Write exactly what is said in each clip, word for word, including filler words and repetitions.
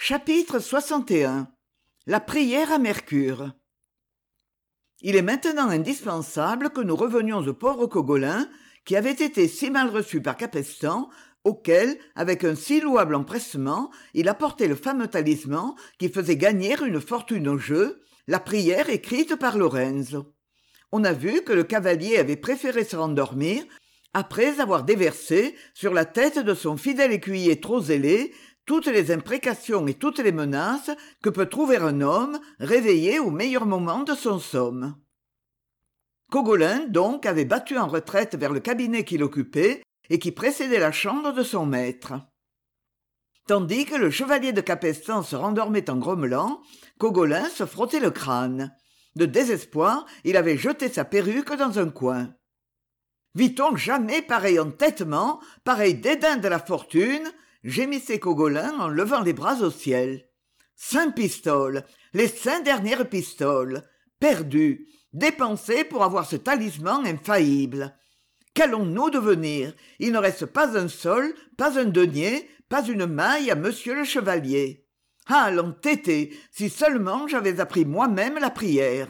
Chapitre soixante et un. La prière à Mercure. Il est maintenant indispensable que nous revenions au pauvre Cogolin, qui avait été si mal reçu par Capestan, auquel, avec un si louable empressement, il apportait le fameux talisman qui faisait gagner une fortune au jeu, la prière écrite par Lorenzo. On a vu que le cavalier avait préféré se rendormir après avoir déversé sur la tête de son fidèle écuyer trop zélé toutes les imprécations et toutes les menaces que peut trouver un homme réveillé au meilleur moment de son somme. Cogolin, donc, avait battu en retraite vers le cabinet qu'il occupait et qui précédait la chambre de son maître. Tandis que le chevalier de Capestan se rendormait en grommelant, Cogolin se frottait le crâne. De désespoir, il avait jeté sa perruque dans un coin. Vit-on jamais pareil entêtement, pareil dédain de la fortune, gémissait Cogolin en levant les bras au ciel. Cinq pistoles, les cinq dernières pistoles, perdues, dépensées pour avoir ce talisman infaillible. Qu'allons-nous devenir? Il ne reste pas un sol, pas un denier, pas une maille à monsieur le chevalier. Ah, l'entêté, si seulement j'avais appris moi-même la prière.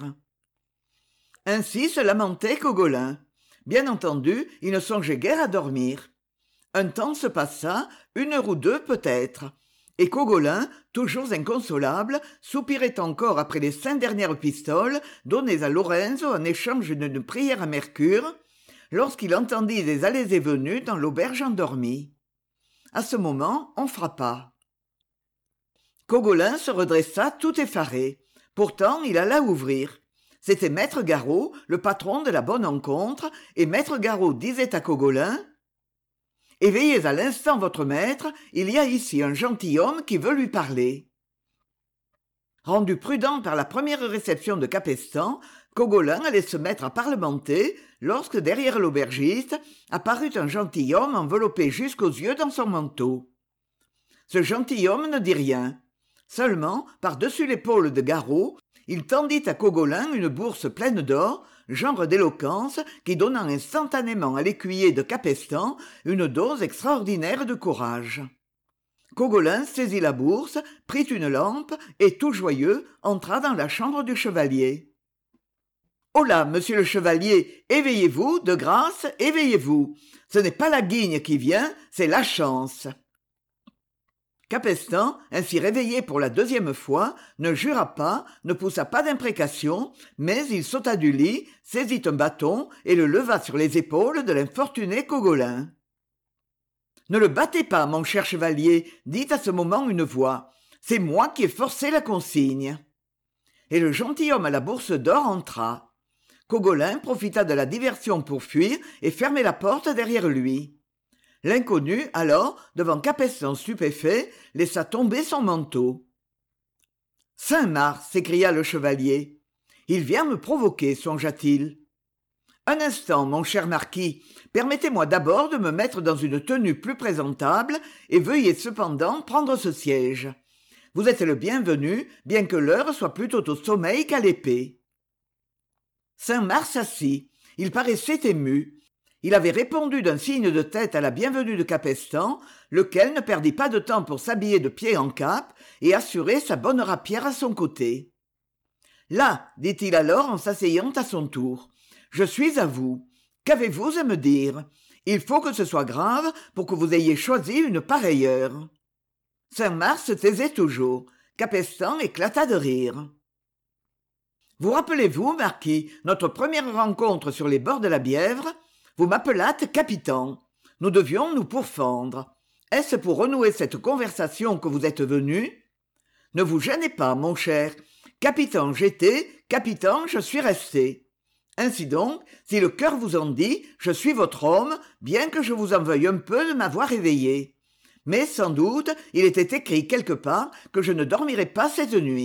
Ainsi se lamentait Cogolin. Bien entendu, il ne songeait guère à dormir. Un temps se passa, une heure ou deux peut-être, et Cogolin, toujours inconsolable, soupirait encore après les cinq dernières pistoles données à Lorenzo en échange d'une prière à Mercure, lorsqu'il entendit des allées et venues dans l'auberge endormie. À ce moment, on frappa. Cogolin se redressa tout effaré. Pourtant, il alla ouvrir. C'était maître Garot, le patron de la bonne rencontre, et maître Garot disait à Cogolin « Éveillez à l'instant votre maître, il y a ici un gentilhomme qui veut lui parler. » Rendu prudent par la première réception de Capestan, Cogolin allait se mettre à parlementer lorsque derrière l'aubergiste apparut un gentilhomme enveloppé jusqu'aux yeux dans son manteau. Ce gentilhomme ne dit rien. Seulement, par-dessus l'épaule de Garot, il tendit à Cogolin une bourse pleine d'or, genre d'éloquence qui donnant instantanément à l'écuyer de Capestan une dose extraordinaire de courage. Cogolin saisit la bourse, prit une lampe et, tout joyeux, entra dans la chambre du chevalier. « Holà, monsieur le chevalier, éveillez-vous, de grâce, éveillez-vous. Ce n'est pas la guigne qui vient, c'est la chance. » Capestan, ainsi réveillé pour la deuxième fois, ne jura pas, ne poussa pas d'imprécation, mais il sauta du lit, saisit un bâton et le leva sur les épaules de l'infortuné Cogolin. « Ne le battez pas, mon cher chevalier, dit à ce moment une voix. C'est moi qui ai forcé la consigne. » Et le gentilhomme à la bourse d'or entra. Cogolin profita de la diversion pour fuir et fermer la porte derrière lui. L'inconnu, alors, devant Capestan stupéfait, laissa tomber son manteau. « Saint-Mars !» s'écria le chevalier. « Il vient me provoquer, songea-t-il. Un instant, mon cher marquis, permettez-moi d'abord de me mettre dans une tenue plus présentable et veuillez cependant prendre ce siège. Vous êtes le bienvenu, bien que l'heure soit plutôt au sommeil qu'à l'épée. » Saint-Mars s'assit. Il paraissait ému. Il avait répondu d'un signe de tête à la bienvenue de Capestan, lequel ne perdit pas de temps pour s'habiller de pied en cap et assurer sa bonne rapière à son côté. « Là, dit-il alors en s'asseyant à son tour, je suis à vous. Qu'avez-vous à me dire? Il faut que ce soit grave pour que vous ayez choisi une pareille heure. » Saint-Mars se taisait toujours. Capestan éclata de rire. « Vous rappelez-vous, marquis, notre première rencontre sur les bords de la Bièvre? Vous m'appelâtes capitaine. Nous devions nous pourfendre. Est-ce pour renouer cette conversation que vous êtes venu? Ne vous gênez pas, mon cher. Capitaine j'étais, capitaine je suis resté. Ainsi donc, si le cœur vous en dit, je suis votre homme, bien que je vous en veuille un peu de m'avoir éveillé. Mais sans doute, il était écrit quelque part que je ne dormirai pas cette nuit. »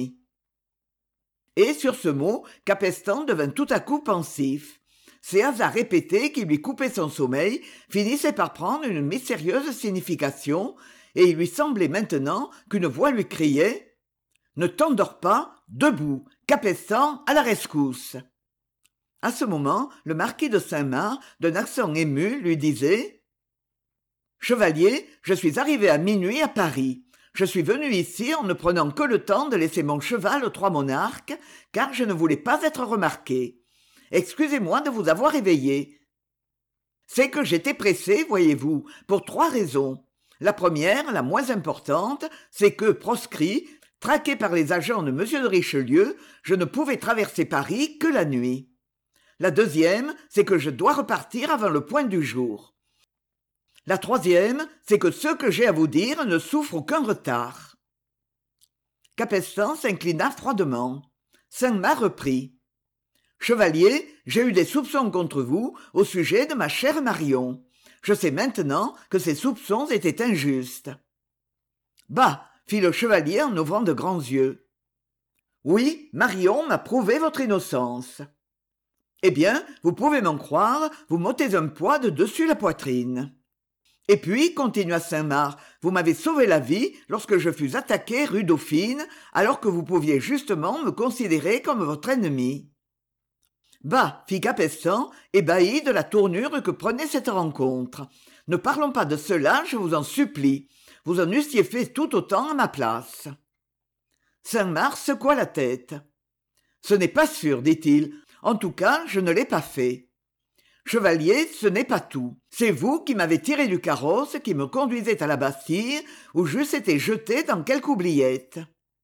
Et sur ce mot, Capestan devint tout à coup pensif. Ces hasards répétés qui lui coupaient son sommeil finissaient par prendre une mystérieuse signification, et il lui semblait maintenant qu'une voix lui criait « Ne t'endors pas, debout, Capestan à la rescousse !» À ce moment, le marquis de Saint-Mars, d'un accent ému, lui disait « Chevalier, je suis arrivé à minuit à Paris. Je suis venu ici en ne prenant que le temps de laisser mon cheval aux trois monarques, car je ne voulais pas être remarqué. Excusez-moi de vous avoir éveillé. C'est que j'étais pressé, voyez-vous, pour trois raisons. La première, la moins importante, c'est que, proscrit, traqué par les agents de M. de Richelieu, je ne pouvais traverser Paris que la nuit. La deuxième, c'est que je dois repartir avant le point du jour. La troisième, c'est que ce que j'ai à vous dire ne souffre aucun retard. Capestan s'inclina froidement. Saint-Marc reprit. « Chevalier, j'ai eu des soupçons contre vous au sujet de ma chère Marion. Je sais maintenant que ces soupçons étaient injustes. »« Bah !» fit le chevalier en ouvrant de grands yeux. « Oui, Marion m'a prouvé votre innocence. »« Eh bien, vous pouvez m'en croire, vous m'ôtez un poids de dessus la poitrine. » Et puis, continua Saint-Marc, vous m'avez sauvé la vie lorsque je fus attaqué rue Dauphine, alors que vous pouviez justement me considérer comme votre ennemi. Bah, fit Capestan, ébahi de la tournure que prenait cette rencontre. Ne parlons pas de cela, je vous en supplie. Vous en eussiez fait tout autant à ma place. Saint-Marc secoua la tête. Ce n'est pas sûr, dit-il. En tout cas, je ne l'ai pas fait. Chevalier, ce n'est pas tout. C'est vous qui m'avez tiré du carrosse qui me conduisait à la Bastille, où j'eusse été jeté dans quelque oubliette.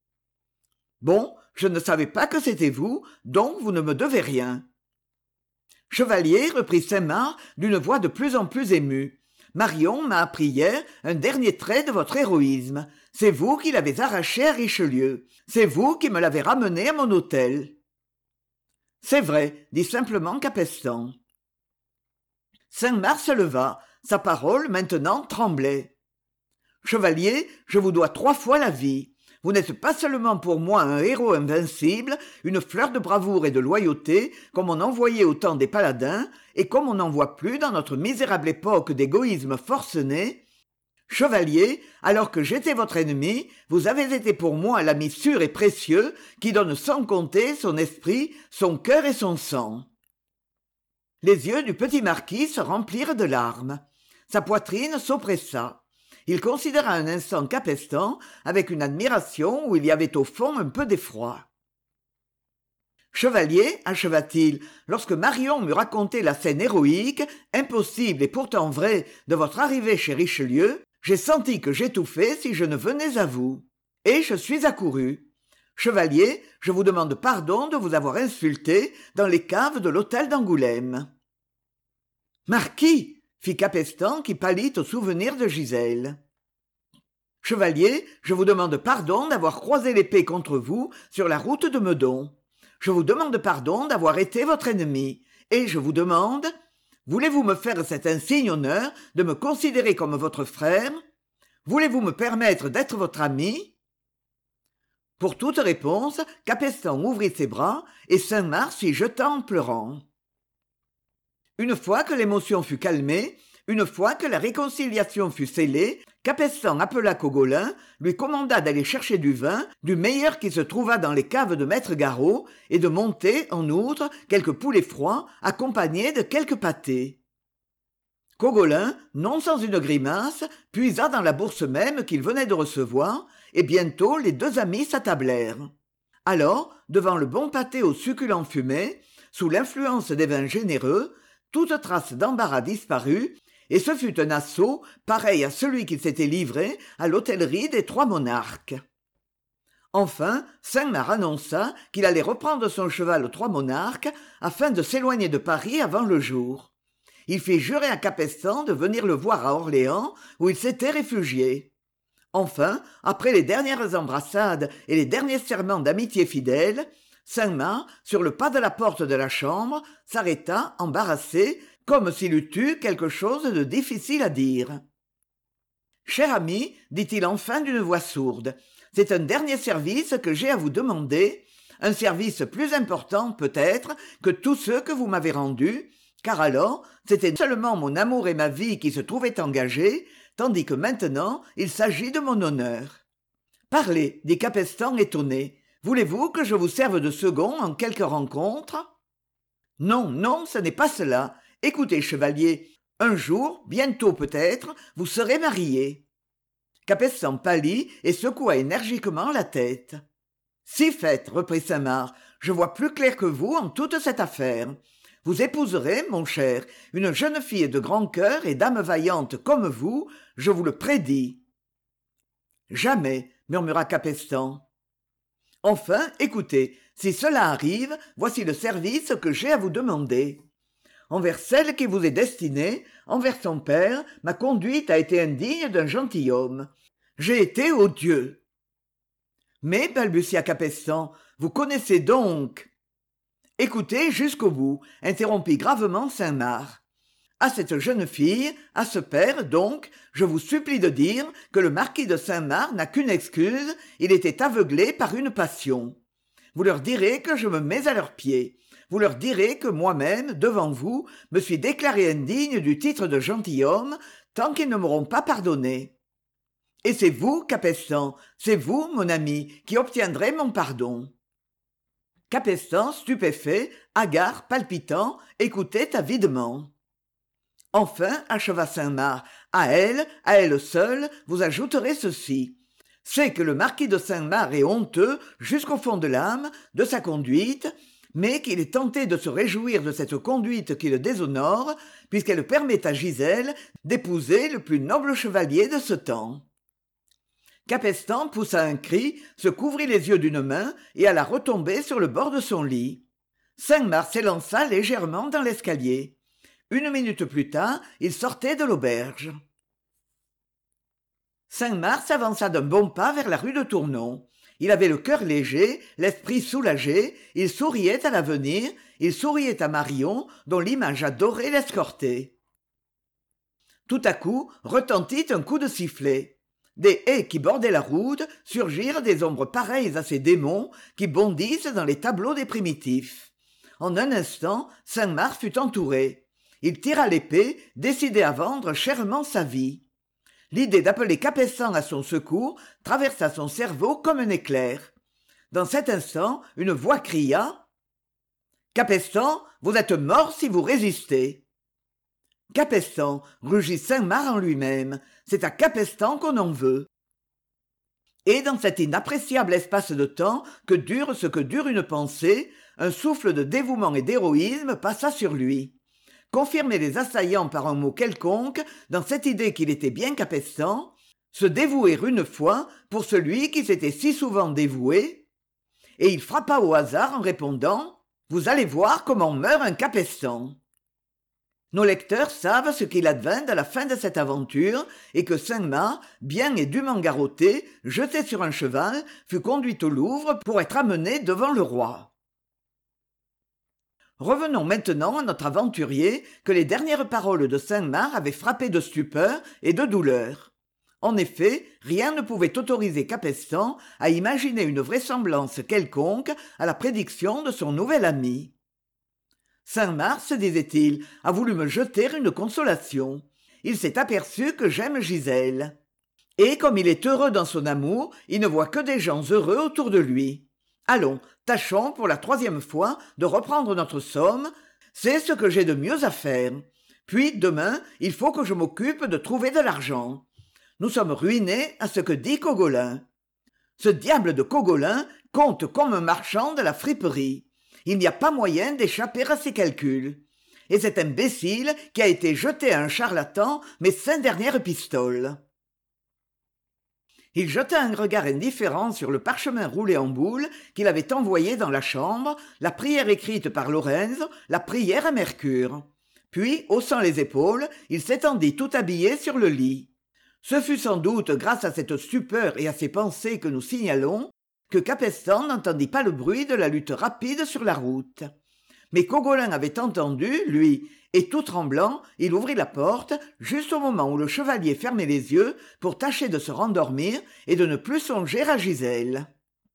Bon, je ne savais pas que c'était vous, donc vous ne me devez rien. Chevalier, reprit Saint-Marc d'une voix de plus en plus émue, Marion m'a appris hier un dernier trait de votre héroïsme. C'est vous qui l'avez arraché à Richelieu. C'est vous qui me l'avez ramené à mon hôtel. C'est vrai, dit simplement Capestan. Saint-Marc se leva. Sa parole, maintenant, tremblait. Chevalier, je vous dois trois fois la vie. Vous n'êtes pas seulement pour moi un héros invincible, une fleur de bravoure et de loyauté, comme on en voyait au temps des paladins, et comme on n'en voit plus dans notre misérable époque d'égoïsme forcené. Chevalier, alors que j'étais votre ennemi, vous avez été pour moi l'ami sûr et précieux qui donne sans compter son esprit, son cœur et son sang. Les yeux du petit marquis se remplirent de larmes. Sa poitrine s'oppressa. Il considéra un instant Capestan avec une admiration où il y avait au fond un peu d'effroi. « Chevalier, acheva-t-il, lorsque Marion m'eut raconté la scène héroïque, impossible et pourtant vraie, de votre arrivée chez Richelieu, j'ai senti que j'étouffais si je ne venais à vous. Et je suis accouru. Chevalier, je vous demande pardon de vous avoir insulté dans les caves de l'hôtel d'Angoulême. »« Marquis !» fit Capestan qui pâlit au souvenir de Gisèle. « Chevalier, je vous demande pardon d'avoir croisé l'épée contre vous sur la route de Meudon. Je vous demande pardon d'avoir été votre ennemi. Et je vous demande, voulez-vous me faire cet insigne honneur de me considérer comme votre frère? Voulez-vous me permettre d'être votre ami ?» Pour toute réponse, Capestan ouvrit ses bras et Saint-Marc s'y jeta en pleurant. Une fois que l'émotion fut calmée, une fois que la réconciliation fut scellée, Capestan appela Cogolin, lui commanda d'aller chercher du vin, du meilleur qui se trouva dans les caves de maître Garot, et de monter, en outre, quelques poulets froids, accompagnés de quelques pâtés. Cogolin, non sans une grimace, puisa dans la bourse même qu'il venait de recevoir, et bientôt les deux amis s'attablèrent. Alors, devant le bon pâté au succulent fumet, sous l'influence des vins généreux, toute trace d'embarras disparut, et ce fut un assaut pareil à celui qui s'était livré à l'hôtellerie des Trois Monarques. Enfin, Saint-Marc annonça qu'il allait reprendre son cheval aux Trois Monarques afin de s'éloigner de Paris avant le jour. Il fit jurer à Capestan de venir le voir à Orléans, où il s'était réfugié. Enfin, après les dernières embrassades et les derniers serments d'amitié fidèle, Saint-Marc, sur le pas de la porte de la chambre, s'arrêta, embarrassé, comme s'il eût eu quelque chose de difficile à dire. « Cher ami, dit-il enfin d'une voix sourde, c'est un dernier service que j'ai à vous demander, un service plus important peut-être que tous ceux que vous m'avez rendus, car alors c'était seulement mon amour et ma vie qui se trouvaient engagés, tandis que maintenant il s'agit de mon honneur. »« Parlez, dit Capestan étonné. Voulez-vous que je vous serve de second en quelque rencontre ? » ?»« Non, non, ce n'est pas cela. Écoutez, chevalier, un jour, bientôt peut-être, vous serez marié. » Capestan pâlit et secoua énergiquement la tête. « Si fait, reprit Saint-Marc, je vois plus clair que vous en toute cette affaire. Vous épouserez, mon cher, une jeune fille de grand cœur et d'âme vaillante comme vous, je vous le prédis. »« Jamais, murmura Capestan. Enfin, écoutez, si cela arrive, voici le service que j'ai à vous demander. Envers celle qui vous est destinée, envers son père, ma conduite a été indigne d'un gentilhomme. J'ai été odieux. Mais, balbutia Capestan, vous connaissez donc... Écoutez jusqu'au bout, interrompit gravement Saint-Marc. À cette jeune fille, à ce père, donc, je vous supplie de dire que le marquis de Saint-Marc n'a qu'une excuse, il était aveuglé par une passion. Vous leur direz que je me mets à leurs pieds. Vous leur direz que moi-même, devant vous, me suis déclaré indigne du titre de gentilhomme, tant qu'ils ne m'auront pas pardonné. Et c'est vous, Capestan, c'est vous, mon ami, qui obtiendrez mon pardon. Capestan, stupéfait, hagard, palpitant, écoutait avidement. Enfin, acheva Saint-Marc, à elle, à elle seule, vous ajouterez ceci. C'est que le marquis de Saint-Marc est honteux, jusqu'au fond de l'âme, de sa conduite, mais qu'il est tenté de se réjouir de cette conduite qui le déshonore, puisqu'elle permet à Gisèle d'épouser le plus noble chevalier de ce temps. Capestan poussa un cri, se couvrit les yeux d'une main et alla retomber sur le bord de son lit. Saint-Marc s'élança légèrement dans l'escalier. Une minute plus tard, il sortait de l'auberge. Saint-Marc s'avança d'un bon pas vers la rue de Tournon. Il avait le cœur léger, l'esprit soulagé, il souriait à l'avenir, il souriait à Marion, dont l'image adorée l'escortait. Tout à coup, retentit un coup de sifflet. Des haies qui bordaient la route surgirent des ombres pareilles à ces démons qui bondissent dans les tableaux des primitifs. En un instant, Saint-Marc fut entouré. Il tira l'épée, décidé à vendre chèrement sa vie. L'idée d'appeler Capestan à son secours traversa son cerveau comme un éclair. Dans cet instant, une voix cria « Capestan, vous êtes mort si vous résistez !» Capestan, rugit Saint-Marc en lui-même, c'est à Capestan qu'on en veut. Et dans cet inappréciable espace de temps que dure ce que dure une pensée, un souffle de dévouement et d'héroïsme passa sur lui. Confirmer les assaillants par un mot quelconque, dans cette idée qu'il était bien Capestan, se dévouer une fois pour celui qui s'était si souvent dévoué, et il frappa au hasard en répondant « Vous allez voir comment meurt un Capestan !» Nos lecteurs savent ce qu'il advint à la fin de cette aventure et que Saint-Marc, bien et dûment garrotté, jeté sur un cheval, fut conduit au Louvre pour être amené devant le roi. Revenons maintenant à notre aventurier que les dernières paroles de Saint-Marc avaient frappé de stupeur et de douleur. En effet, rien ne pouvait autoriser Capestan à imaginer une vraisemblance quelconque à la prédiction de son nouvel ami. Saint-Marc, se disait-il, a voulu me jeter une consolation. Il s'est aperçu que j'aime Gisèle. Et comme il est heureux dans son amour, il ne voit que des gens heureux autour de lui. Allons, tâchons pour la troisième fois de reprendre notre somme, c'est ce que j'ai de mieux à faire. Puis demain, il faut que je m'occupe de trouver de l'argent. Nous sommes ruinés à ce que dit Cogolin. Ce diable de Cogolin compte comme un marchand de la friperie. Il n'y a pas moyen d'échapper à ses calculs. Et cet imbécile qui a été jeté à un charlatan mes cinq dernières pistoles. Il jeta un regard indifférent sur le parchemin roulé en boule qu'il avait envoyé dans la chambre, la prière écrite par Lorenzo, la prière à Mercure. Puis, haussant les épaules, il s'étendit tout habillé sur le lit. Ce fut sans doute grâce à cette stupeur et à ces pensées que nous signalons que Capestan n'entendit pas le bruit de la lutte rapide sur la route. Mais Cogolin avait entendu, lui, et tout tremblant, il ouvrit la porte, juste au moment où le chevalier fermait les yeux pour tâcher de se rendormir et de ne plus songer à Gisèle.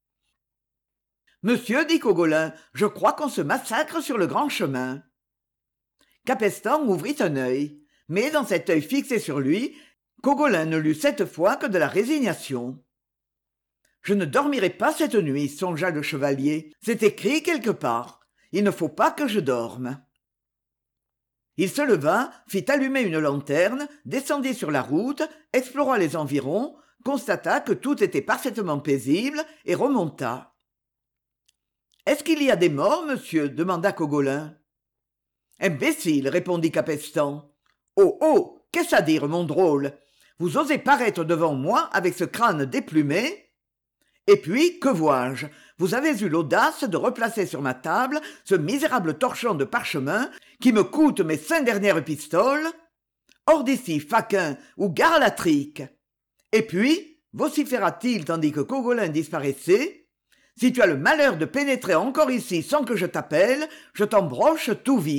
« Monsieur, dit Cogolin, je crois qu'on se massacre sur le grand chemin. » Capestan ouvrit un œil, mais dans cet œil fixé sur lui, Cogolin ne lut cette fois que de la résignation. « Je ne dormirai pas cette nuit, songea le chevalier. C'est écrit quelque part. Il ne faut pas que je dorme. » Il se leva, fit allumer une lanterne, descendit sur la route, explora les environs, constata que tout était parfaitement paisible et remonta. « Est-ce qu'il y a des morts, monsieur ?» demanda Cogolin. « Imbécile !» répondit Capestan. « Oh, oh, qu'est-ce à dire, mon drôle ? Vous osez paraître devant moi avec ce crâne déplumé ? Et puis, que vois-je ? Vous avez eu l'audace de replacer sur ma table ce misérable torchon de parchemin qui me coûte mes cinq dernières pistoles ? Hors d'ici, faquin, ou gare à la trique ! Et puis, vociféra-t-il tandis que Cogolin disparaissait, si tu as le malheur de pénétrer encore ici sans que je t'appelle, je t'embroche tout vif. »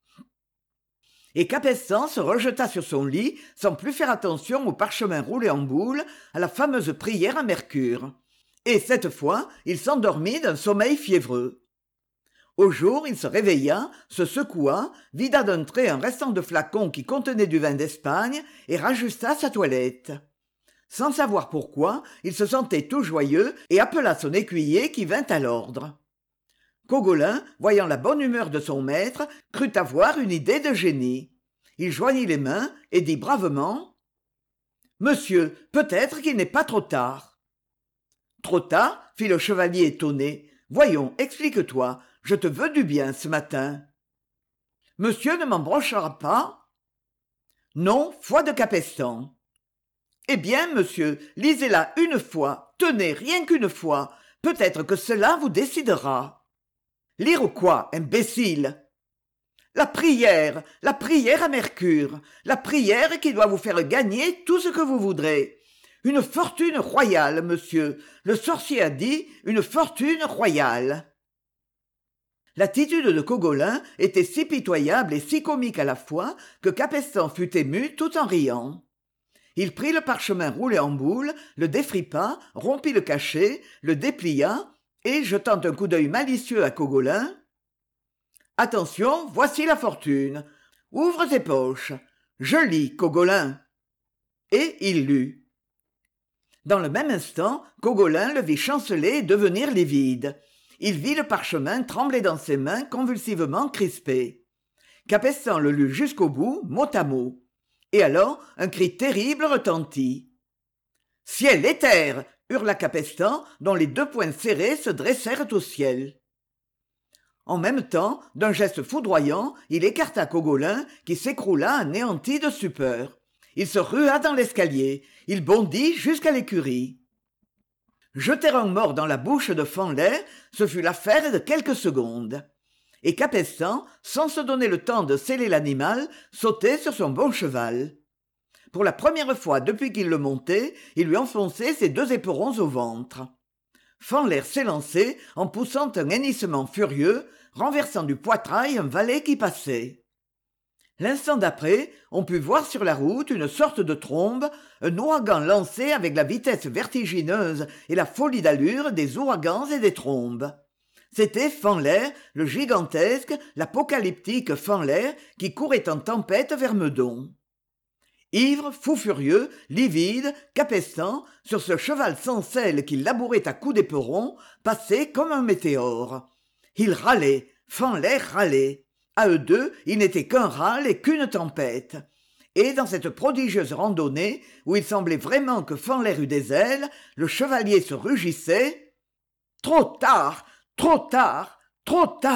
Et Capestan se rejeta sur son lit sans plus faire attention au parchemin roulé en boule, à la fameuse prière à Mercure. Et cette fois, il s'endormit d'un sommeil fiévreux. Au jour, il se réveilla, se secoua, vida d'un trait un restant de flacon qui contenait du vin d'Espagne et rajusta sa toilette. Sans savoir pourquoi, il se sentait tout joyeux et appela son écuyer qui vint à l'ordre. Cogolin, voyant la bonne humeur de son maître, crut avoir une idée de génie. Il joignit les mains et dit bravement « Monsieur, peut-être qu'il n'est pas trop tard. »« Trop tard ?» fit le chevalier étonné. « Voyons, explique-toi, je te veux du bien ce matin. »« Monsieur ne m'embrochera pas ?»« Non, foi de Capestan. »« Eh bien, monsieur, lisez-la une fois, tenez, rien qu'une fois, peut-être que cela vous décidera. » « Lire quoi, imbécile ? La prière, la prière à Mercure, la prière qui doit vous faire gagner tout ce que vous voudrez. Une fortune royale, monsieur. Le sorcier a dit une fortune royale. » L'attitude de Cogolin était si pitoyable et si comique à la fois que Capestan fut ému tout en riant. Il prit le parchemin roulé en boule, le défripa, rompit le cachet, le déplia, et, jetant un coup d'œil malicieux à Cogolin, « Attention, voici la fortune. Ouvre tes poches. Je lis, Cogolin. » Et il lut. Dans le même instant, Cogolin le vit chanceler et devenir livide. Il vit le parchemin trembler dans ses mains convulsivement crispées. Capestan le lut jusqu'au bout, mot à mot. Et alors, un cri terrible retentit. « Ciel et terre !» hurla Capestan, dont les deux poings serrés se dressèrent au ciel. En même temps, d'un geste foudroyant, il écarta Cogolin, qui s'écroula anéanti de stupeur. Il se rua dans l'escalier, il bondit jusqu'à l'écurie. Jeter un mort dans la bouche de Fanley, ce fut l'affaire de quelques secondes. Et Capestan, sans se donner le temps de sceller l'animal, sautait sur son bon cheval. Pour la première fois depuis qu'il le montait, il lui enfonçait ses deux éperons au ventre. Fanley s'élançait en poussant un hennissement furieux, renversant du poitrail un valet qui passait. L'instant d'après, on put voir sur la route une sorte de trombe, un ouragan lancé avec la vitesse vertigineuse et la folie d'allure des ouragans et des trombes. C'était Fanley, le gigantesque, l'apocalyptique Fanley qui courait en tempête vers Meudon. Ivre, fou furieux, livide, Capestan, sur ce cheval sans selle qu'il labourait à coups d'éperon, passait comme un météore. Il râlait, Fanley râlait. À eux deux, il n'était qu'un râle et qu'une tempête. Et dans cette prodigieuse randonnée, où il semblait vraiment que Fanley eût des ailes, le chevalier se rugissait. « Trop tard, trop tard, trop tard !»